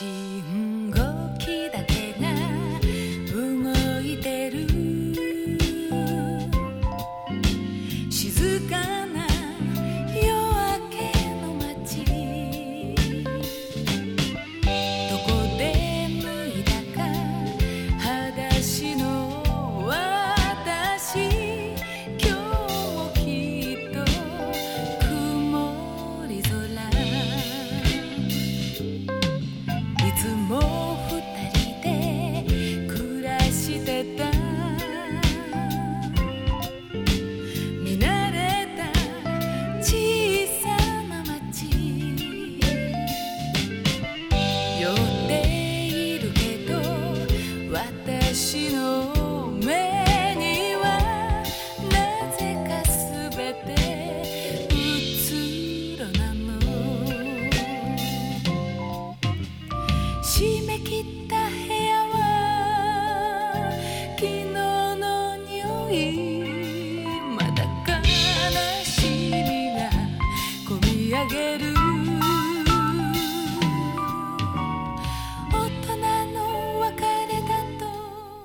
信号機だけが動いてる静かな夜明けの街どこで脱いだか裸足の私今日もきっと曇り空いつも二人で暮らしてた見慣れた小さな街酔っているけど私の目にはなぜかすべてうつろなの締め切った部屋は昨日の匂いまだ悲しみがこみ上げる